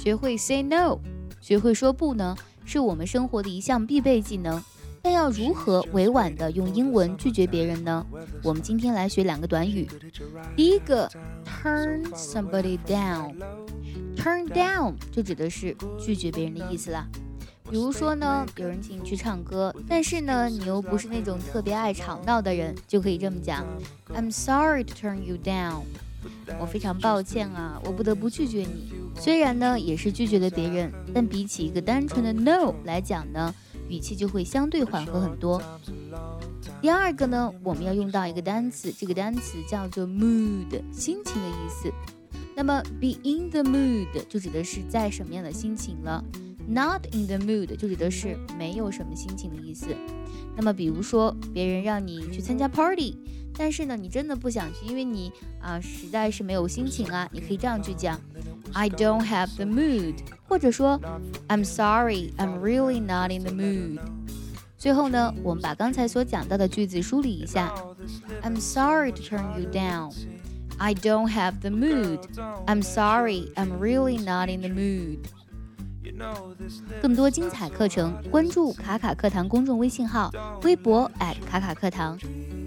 学会 say no， 学会说不呢，是我们生活的一项必备技能。但要如何委婉地用英文拒绝别人呢？我们今天来学2个短语。第一个 turn somebody down。turn down 就指的是拒绝别人的意思啦。比如说呢，有人请你去唱歌，但是呢，你又不是那种特别爱吵闹的人，就可以这么讲 I'm sorry to turn you down。 我非常抱歉啊，我不得不拒绝你。虽然呢也是拒绝了别人，但比起一个单纯的 no 来讲呢，语气就会相对缓和很多。第二个呢，我们要用到一个单词，这个单词叫做 mood， 心情的意思。那么 be in the mood 就指的是在什么样的心情了， not in the mood 就指的是没有什么心情的意思。那么比如说别人让你去参加 party， 但是呢你真的不想去，因为你实在是没有心情啊，你可以这样去讲 I don't have the mood， 或者说 I'm sorry, I'm really not in the mood。 最后呢，我们把刚才所讲到的句子梳理一下。 I'm sorry to turn you down， I don't have the mood， I'm sorry, I'm really not in the mood。 更多精彩课程关注卡卡课堂公众微信号，微博卡卡课堂。